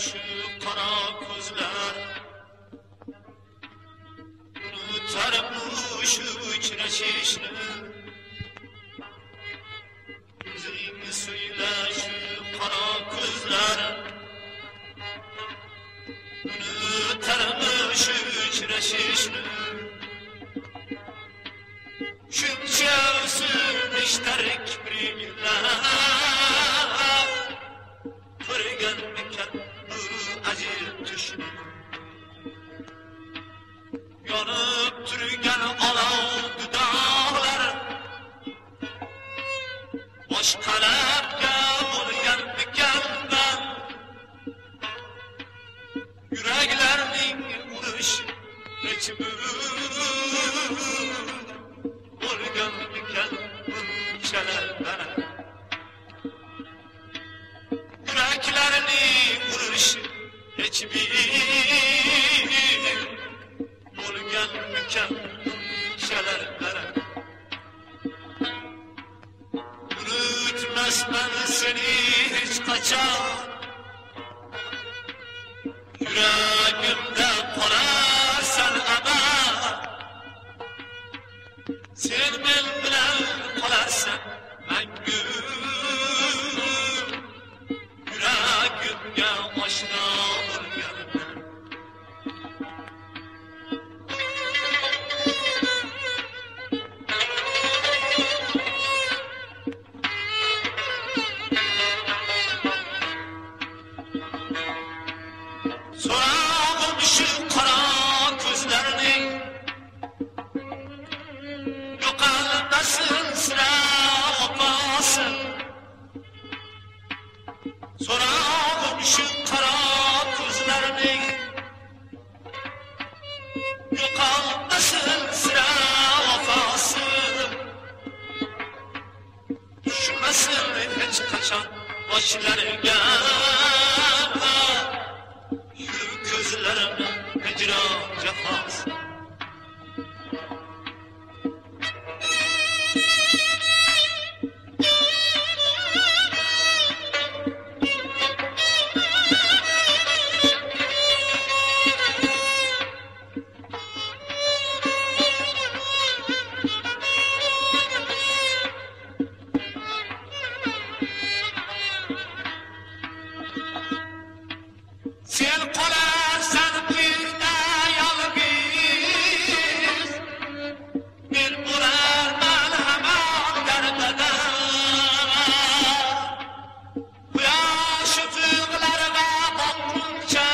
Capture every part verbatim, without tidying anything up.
şu qora ko'zlar unutarmış uchrashishni. O'zing so'yla shu qora ko'zlar unutarmış uchrashishni. Shuncha usul ishtar kibringlar ko'rganmikan bu ajib tushni. Yonib turgan olov dudog'lar boshqalarga bo'lganmikan man. Yuraklarning urush ritmi bo'lganmikan bunchalar mana. Yuraklarning urush ritmi bo'lganmikan bunchalar mana. Unutmasman seni hech qachon, yuragimda qolarsan abad. Sen men bilan qolarsan mangu, yuragimga oshno bo'lganman. So'rag'im shu qora ko'zlarning yo'qolmasin sira vafosi. So'rag'im shu qora ko'zlarning yo'qolmasin sira vafosi. Tushmasin hech qachon boshlariga gözlerimden hicran cefası. Sen qolarsan birda yolg'iz, men bo'larman hamon darbada. Quyosh ufqlarga boqquncha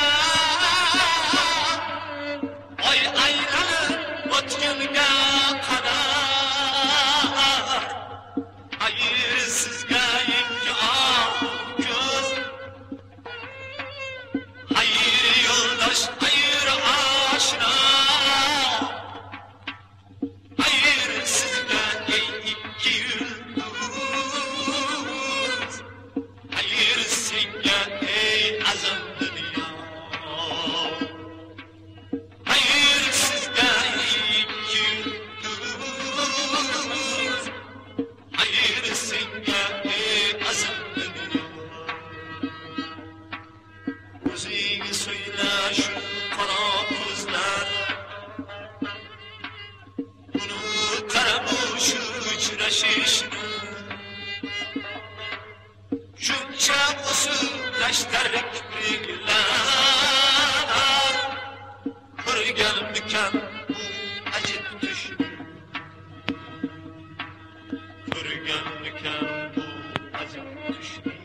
oy aylanib o'tgunga qadar. Ayirsizga ikki oq ko'z, hayır yoldaş, hayır aşina. Hayır sizde ey iki yıldız, hayır senga ey azam dünya. Hayır sizde iki yıldız, hayır senga ey azam dünya. O'zing so'yla shu qora ko'zlar unutarmish uchrashishni. Shuncha usullashtar kipriklar ko'rganmikan bu ajib tushni. Ko'rganmikan bu ajib tushni.